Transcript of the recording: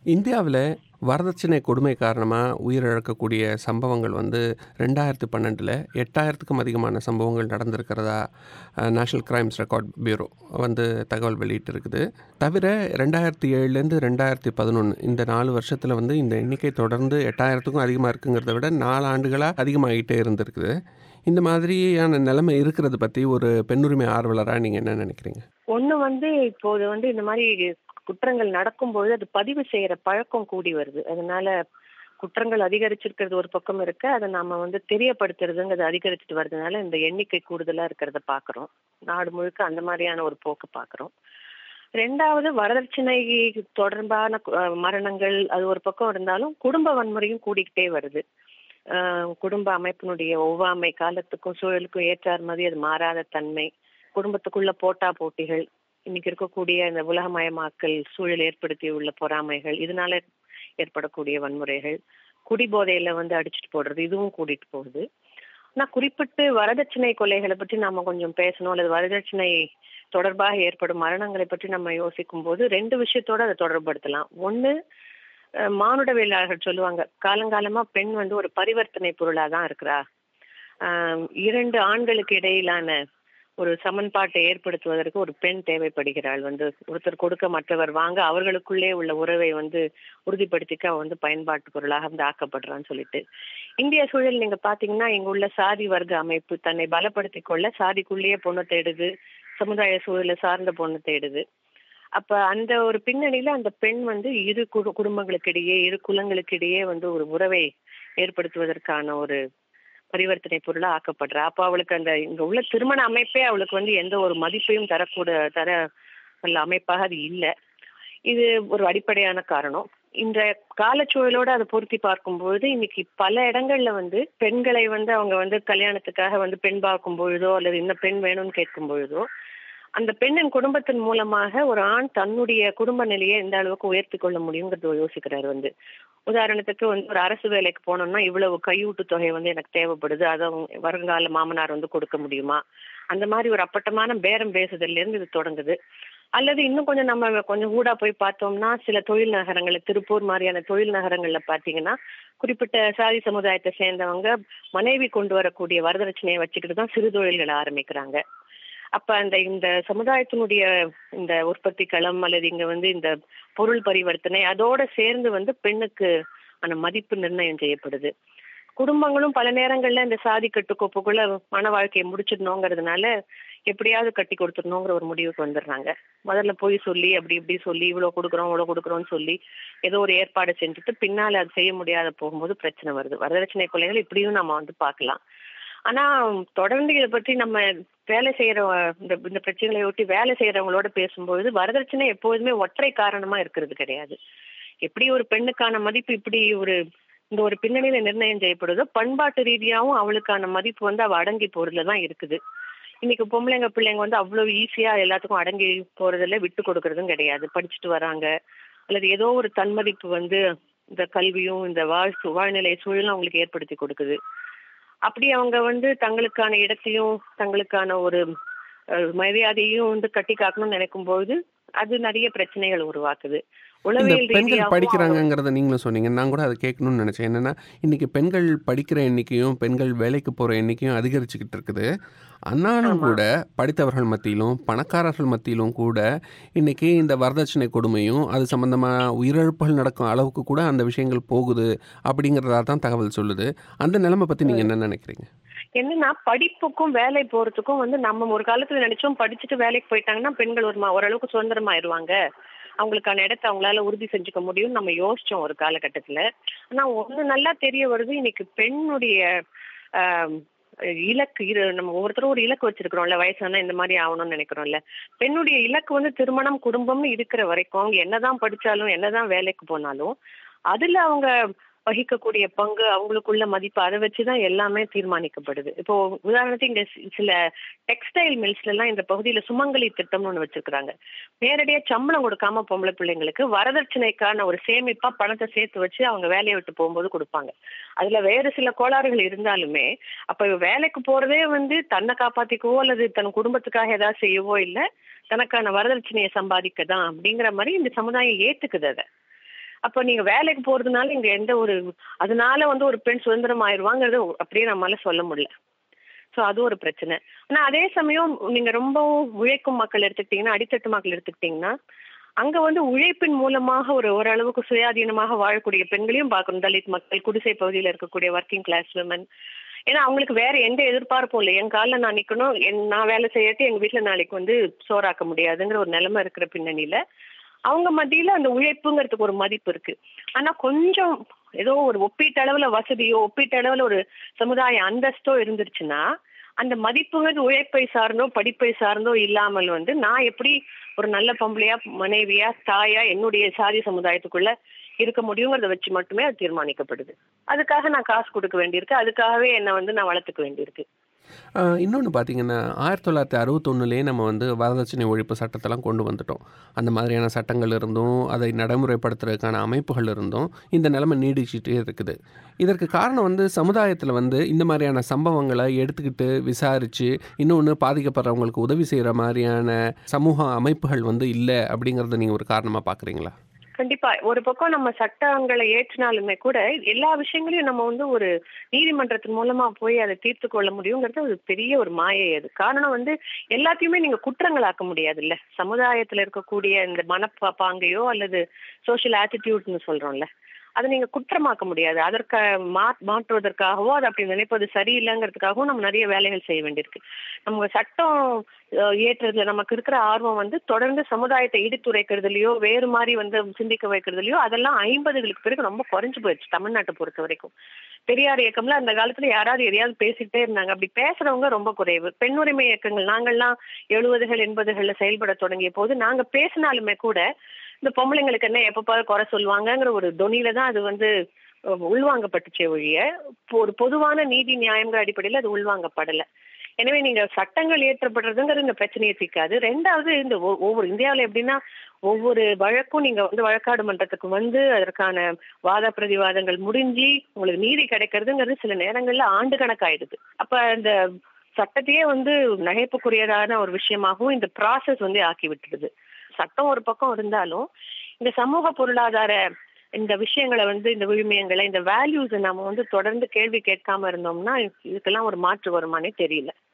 இந்தியாவில் வரதட்சணை கொடுமை காரணமாக உயிரிழக்கக்கூடிய சம்பவங்கள் 2012 8000க்கும் அதிகமான சம்பவங்கள் நடந்திருக்கிறதா நேஷனல் கிரைம்ஸ் ரெக்கார்ட் பியூரோ தகவல் வெளியிட்டிருக்குது. தவிர 2007லேருந்து 2011 இந்த 4 வருஷத்தில் இந்த எண்ணிக்கை தொடர்ந்து 8000க்கும் அதிகமாக இருக்குங்கிறத விட 4 ஆண்டுகளாக அதிகமாகிட்டே இருந்திருக்குது. இந்த மாதிரியான நிலைமை இருக்கிறது பற்றி ஒரு பெண்ணுரிமை ஆர்வலராக நீங்கள் என்ன நினைக்கிறீங்க? ஒன்று இப்போது இந்த மாதிரி குற்றங்கள் நடக்கும்போது அது பதிவு செய்யற பழக்கம் கூடி வருது. அதனால குற்றங்கள் அதிகரிச்சிருக்கிறது ஒரு பக்கம் இருக்க, அதை நாம தெரியப்படுத்துறதுங்கிறது அதிகரிச்சுட்டு வர்றதுனால இந்த எண்ணிக்கை கூடுதலா இருக்கிறத பாக்குறோம். நாடு முழுக்க அந்த மாதிரியான ஒரு போக்கு பாக்குறோம். ரெண்டாவது, வரதட்சணை தொடர்பான மரணங்கள் அது ஒரு பக்கம் இருந்தாலும் குடும்ப வன்முறையும் கூடிக்கிட்டே வருது. குடும்ப அமைப்பினுடைய ஒவ்வாமை, காலத்துக்கும் சூழலுக்கும் ஏற்றார் மாதிரி அது மாறாத தன்மை, குடும்பத்துக்குள்ள போட்டா போட்டிகள், இன்னைக்கு இருக்கக்கூடிய இந்த உலகமயமாக்கல் சூழல் ஏற்படுத்தியுள்ள பொறாமைகள், இதனால ஏற்படக்கூடிய வன்முறைகள், குடிபோதையில அடிச்சுட்டு போடுறது, இதுவும் கூட்டிட்டு போகுது. ஆனா குறிப்பிட்டு வரதட்சணை கொலைகளை பற்றி நாம கொஞ்சம் பேசணும், அல்லது வரதட்சணை தொடர்பாக ஏற்படும் மரணங்களை பற்றி நம்ம யோசிக்கும் போது 2 விஷயத்தோட அதை தொடர்படுத்தலாம். ஒண்ணு, மானுடவியலாளர்கள் சொல்லுவாங்க, காலங்காலமா பெண் ஒரு பரிவர்த்தனை பொருளா தான் இருக்கிறா. 2 ஆண்களுக்கு இடையிலான ஒரு சமன்பாட்டை ஏற்படுத்துவதற்கு ஒரு பெண் தேவைப்படுகிறாள். ஒருத்தர் கொடுக்க மற்றவர் வாங்க, அவர்களுக்குள்ளே உள்ள உறவை உறுதிப்படுத்திக்க பயன்பாட்டு பொருளாக ஆக்கப்படுறான்னு சொல்லிட்டு. இந்திய சூழல் நீங்க பாத்தீங்கன்னா, இங்க உள்ள சாதி வர்க்க அமைப்பு தன்னை பலப்படுத்திக் கொள்ள சாதிக்குள்ளேயே பொண்ணு தேடுது, சமுதாய சூழலை சார்ந்த பொண்ணு தேடுது. அப்ப அந்த ஒரு பின்னணியில அந்த பெண் இரு குடும்பங்களுக்கு இடையே, இரு குலங்களுக்கு இடையே ஒரு உறவை ஏற்படுத்துவதற்கான ஒரு பரிவர்த்தனை பொருளா ஆக்கப்படுறா. அப்ப அவளுக்கு அந்த இங்க உள்ள திருமண அமைப்பே அவளுக்கு எந்த ஒரு மதிப்பையும் தர அமைப்பாக அது இல்லை. இது ஒரு அடிப்படையான காரணம். இந்த காலச்சூழலோட அதை பொருத்தி பார்க்கும்போது இன்னைக்கு பல இடங்கள்ல பெண்களை அவங்க கல்யாணத்துக்காக பெண் பார்க்கும் பொழுதோ, அல்லது இந்த பெண் வேணும்னு கேட்கும் பொழுதோ, அந்த பெண்ணின் குடும்பத்தின் மூலமாக ஒரு ஆண் தன்னுடைய குடும்ப நிலையை எந்த அளவுக்கு உயர்த்தி கொள்ள முடியுங்கிறது யோசிக்கிறாரு. உதாரணத்துக்கு ஒரு அரசு வேலைக்கு போனோம்னா இவ்வளவு கையூட்டு தொகை எனக்கு தேவைப்படுது, அதை வருங்கால மாமனார் கொடுக்க முடியுமா? அந்த மாதிரி ஒரு அப்பட்டமான பேரம் பேசுதல்ல இருந்து இது தொடங்குது. அல்லது இன்னும் கொஞ்சம் நம்ம கொஞ்சம் ஊடா போய் பார்த்தோம்னா, சில தொழில் நகரங்கள்ல, திருப்பூர் மாதிரியான தொழில் நகரங்கள்ல பாத்தீங்கன்னா, குறிப்பிட்ட சாதி சமுதாயத்தை சேர்ந்தவங்க மனைவி கொண்டு வரக்கூடிய வரதட்சணையை வச்சுக்கிட்டு தான் சிறு தொழில்களை ஆரம்பிக்கிறாங்க. அப்ப இந்த சமுதாயத்தினுடைய இந்த உற்பத்தி களம், அல்லது இங்க இந்த பொருள் பரிவர்த்தனை அதோட சேர்ந்து பெண்ணுக்கு அந்த மதிப்பு நிர்ணயம் செய்யப்படுது. குடும்பங்களும் பல நேரங்கள்ல இந்த சாதி கட்டுக்கோப்புக்குள்ள மன வாழ்க்கையை முடிச்சிடணுங்கிறதுனால எப்படியாவது கட்டி கொடுத்துடணுங்கிற ஒரு முடிவுக்கு வந்துடுறாங்க. முதல்ல போய் சொல்லி அப்படி இப்படி சொல்லி இவ்வளவு கொடுக்குறோம்னு சொல்லி ஏதோ ஒரு ஏற்பாடு செஞ்சுட்டு பின்னால அது செய்ய முடியாத போகும்போது பிரச்சனை வருது. வரதட்சணை கொலைகள் இப்படியும் நம்ம பார்க்கலாம். ஆனா தொடர்ந்து இதை பற்றி நம்ம வேலை செய்யற இந்த பிரச்சனைகளை ஒட்டி வேலை செய்யறவங்களோட பேசும்போது வரதட்சணை எப்போதுமே ஒற்றை காரணமா இருக்கிறது கிடையாது. எப்படி ஒரு பெண்ணுக்கான மதிப்பு இப்படி இந்த ஒரு பின்னணியில நிர்ணயம் செய்யப்படுதோ, பண்பாட்டு ரீதியாவும் அவளுக்கான மதிப்பு அவ அடங்கி போறதுலதான் இருக்குது. இன்னைக்கு பொம்பளைங்க பிள்ளைங்க அவ்வளவு ஈஸியா எல்லாத்துக்கும் அடங்கி போறதுல விட்டு கொடுக்கறதும் கிடையாது. படிச்சுட்டு வராங்க, அல்லது ஏதோ ஒரு தன்மதிப்பு இந்த கல்வியும் இந்த வாழ்நிலை சூழலும் அவங்களுக்கு ஏற்படுத்தி கொடுக்குது. அப்படி அவங்க தங்களுக்கான இடத்தையும் தங்களுக்கான ஒரு மரியாதையும் கட்டி காக்கணும்னு நினைக்கும் போது அது நிறைய பிரச்சனைகள் உருவாக்குது. பெண்கள் படிக்கிறாங்கிறத நீங்களும் சொன்னீங்க. நான் கூட அதை கேட்கணும்னு நினைச்சேன். என்னன்னா, இன்னைக்கு பெண்கள் படிக்கிற எண்ணிக்கையும் பெண்கள் வேலைக்கு போற எண்ணிக்கையும் அதிகரிச்சுக்கிட்டு இருக்குது. ஆனாலும் கூட படித்தவர்கள் மத்தியிலும் பணக்காரர்கள் மத்தியிலும் கூட இன்னைக்கு இந்த வரதட்சணை கொடுமையும் அது சம்பந்தமா உயிரிழப்புகள் நடக்கும் அளவுக்கு கூட அந்த விஷயங்கள் போகுது அப்படிங்கிறதா தான் தகவல் சொல்லுது. அந்த நிலைமை பத்தி நீங்க என்ன நினைக்கிறீங்க? என்னன்னா, படிப்புக்கும் வேலை போறதுக்கும் நம்ம ஒரு காலத்துல நினைச்சோம், படிச்சுட்டு வேலைக்கு போயிட்டாங்கன்னா பெண்கள் ஓரளவுக்கு சுதந்திரமாயிருவாங்க, அவங்களுக்கான இடத்தை அவங்களால உறுதி செஞ்சுக்க முடியும்னு நம்ம யோசிச்சோம் ஒரு காலகட்டத்துல. ஆனா ஒண்ணு நல்லா தெரிய வருது, இன்னைக்கு பெண்ணுடைய இலக்கு நம்ம ஒவ்வொருத்தரும் ஒரு இலக்கு வச்சிருக்கிறோம்ல, வயசானா இந்த மாதிரி ஆகணும்னு நினைக்கிறோம்ல. பெண்ணுடைய இலக்கு திருமணம் குடும்பம்னு இருக்கிற வரைக்கும் அவங்க என்னதான் படிச்சாலும் என்னதான் வேலைக்கு போனாலும் அதுல அவங்க வகிக்கக்கூடிய பங்கு, அவங்களுக்குள்ள மதிப்பு, அதை வச்சுதான் எல்லாமே தீர்மானிக்கப்படுது. இப்போ உதாரணத்துக்கு இங்க சில டெக்ஸ்டைல் மில்ஸ்ல எல்லாம் இந்த பகுதியில சுமங்கலி திட்டம்னு ஒண்ணு வச்சிருக்காங்க. நேரடியா சம்பளம் கொடுக்காம பொம்பளை பிள்ளைங்களுக்கு வரதட்சணைக்கான ஒரு சேமிப்பா பணத்தை சேர்த்து வச்சு அவங்க வேலையை விட்டு போகும்போது கொடுப்பாங்க. அதுல வேறு சில கோளாறுகள் இருந்தாலுமே அப்ப வேலைக்கு போறதே தன்னை காப்பாத்திக்கவோ அல்லது தன் குடும்பத்துக்காக ஏதாவது செய்யவோ இல்லை, தனக்கான வரதட்சணையை சம்பாதிக்கதான் அப்படிங்கிற மாதிரி இந்த சமுதாயம் ஏத்துக்குது அதை. அப்ப நீங்க வேலைக்கு போறதுனால இங்க எந்த ஒரு அதனால வந்து ஒரு பெண் சுதந்திரம் ஆயிடுவாங்கிறது அப்படியே நம்மளால சொல்ல முடியல. சோ அது ஒரு பிரச்சனை. ஆனா அதே சமயம் நீங்க ரொம்பவும் உழைக்கும் மக்கள் எடுத்துக்கிட்டீங்கன்னா, அடித்தட்டு மக்கள் எடுத்துக்கிட்டீங்கன்னா, அங்க வந்து உழைப்பின் மூலமாக ஓரளவுக்கு சுயாதீனமாக வாழக்கூடிய பெண்களையும் பார்க்கணும். தலித் மக்கள், குடிசை பகுதியில இருக்கக்கூடிய ஒர்க்கிங் கிளாஸ் விமன். ஏன்னா அவங்களுக்கு வேற எந்த எதிர்பார்ப்பும் இல்லை. என் காலில் நான் நிக்கணும், நான் வேலை செய்யட்டு எங்க வீட்டுல நாளைக்கு வந்து சோறாக்க முடியாதுங்கிற ஒரு நிலைமை இருக்கிற பின்னணியில அவங்க மத்தியில அந்த உழைப்புங்கிறதுக்கு ஒரு மதிப்பு இருக்கு. ஆனா கொஞ்சம் ஏதோ ஒரு ஒப்பீட்டளவுல வசதியோ ஒப்பீட்டளவுல ஒரு சமுதாய அந்தஸ்தோ இருந்துருச்சுன்னா அந்த மதிப்புங்கிறது உழைப்பை சார்ந்தோ படிப்பை சார்ந்தோ இல்லாமல் வந்து நான் எப்படி ஒரு நல்ல பொம்பளையா மனைவியா தாயா என்னுடைய சாதி சமுதாயத்துக்குள்ள இருக்க முடியுங்கிறத வச்சு மட்டுமே அது தீர்மானிக்கப்படுது. அதுக்காக நான் காசு கொடுக்க வேண்டியிருக்கு, அதுக்காகவே என்னை வந்து நான் வளர்த்துக்க வேண்டியிருக்கு. இன்னொன்று பார்த்தீங்கன்னா 1961லேயே நம்ம வந்து வரதட்சணை ஒழிப்பு சட்டத்தெல்லாம் கொண்டு வந்துட்டோம். அந்த மாதிரியான சட்டங்கள் இருந்தும் அதை நடைமுறைப்படுத்துறதுக்கான அமைப்புகள் இருந்தும் இந்த நிலைமை நீடிச்சுட்டே இருக்குது. இதற்கு காரணம் வந்து சமுதாயத்தில் வந்து இந்த மாதிரியான சம்பவங்களை எடுத்துக்கிட்டு விசாரித்து இன்னொன்று பாதிக்கப்படுறவங்களுக்கு உதவி செய்கிற மாதிரியான சமூக அமைப்புகள் வந்து இல்லை அப்படிங்கிறத நீங்கள் ஒரு காரணமாக பார்க்குறீங்களா? கண்டிப்பா. ஒரு பக்கம் நம்ம சட்டங்களை ஏற்றினாலுமே கூட எல்லா விஷயங்களையும் நம்ம வந்து ஒரு நீதிமன்றத்தின் மூலமா போய் அதை தீர்த்து கொள்ள முடியுங்கிறது ஒரு பெரிய ஒரு மாயை. அது காரணம் வந்து எல்லாத்தையுமே நீங்க குற்றங்களாக்க முடியாது இல்ல. சமுதாயத்துல இருக்கக்கூடிய இந்த மனப்பாங்கையோ அல்லது சோசியல் ஆட்டிடியூட்னு சொல்றோம்ல, அதை நீங்க குற்றமாக்க முடியாது. அதற்கு மாற்றுவதற்காகவோ அதை அப்படி நினைப்பது சரியில்லைங்கிறதுக்காகவும் நம்ம நிறைய வேலைகள் செய்ய வேண்டியிருக்கு. நம்ம சட்டம் ஏற்றுறதுல நமக்கு இருக்கிற ஆர்வம் வந்து தொடர்ந்து சமுதாயத்தை இடித்துரைக்கிறதுலயோ வேறு மாதிரி வந்து சிந்திக்க வைக்கிறதுலயோ அதெல்லாம் 50களுக்கு பிறகு ரொம்ப குறைஞ்சு போயிடுச்சு தமிழ்நாட்டை பொறுத்த வரைக்கும். பெரியார் இயக்கம்ல அந்த காலத்துல யாராவது எதையாவது பேசிக்கிட்டே இருந்தாங்க. அப்படி பேசுறவங்க ரொம்ப குறைவு. பெண் உரிமை இயக்கங்கள் நாங்கள்லாம் 70கள் 80கள்ல செயல்பட தொடங்கிய போது நாங்க பேசினாலுமே கூட இந்த பொம்பளைங்களுக்கு என்ன எப்ப பாரு குறை சொல்லுவாங்கங்கிற ஒரு தொனியில தான் அது வந்து உள்வாங்கப்பட்டுச்சே ஒழிய ஒரு பொதுவான நீதி நியாயங்கிற அடிப்படையில் அது உள்வாங்கப்படல. எனவே நீங்க சட்டங்கள் இயற்றப்படுறதுங்கிறது இந்த பிரச்சனையை தீர்க்காது. ரெண்டாவது இந்த ஒவ்வொரு இந்தியாவில எப்படின்னா ஒவ்வொரு வழக்கும் நீங்க வந்து வழக்காடு மன்றத்துக்கு வந்து அதற்கான வாத பிரதிவாதங்கள் முடிஞ்சு உங்களுக்கு நீதி கிடைக்கிறதுங்கிறது சில நேரங்கள்ல ஆண்டு கணக்காயிடுது. அப்ப இந்த சட்டத்தையே வந்து நகைப்புக்குரியதான ஒரு விஷயமாகவும் இந்த ப்ராசஸ் வந்து ஆக்கி விட்டுடுது. சட்டம் ஒரு பக்கம் இருந்தாலும் இந்த சமூக பொருளாதார இந்த விஷயங்களை வந்து இந்த விழுமியங்களை இந்த வேல்யூஸை நம்ம வந்து தொடர்ந்து கேள்வி கேட்காம இருந்தோம்னா இதுக்கெல்லாம் ஒரு மாற்று வருமானே தெரியல.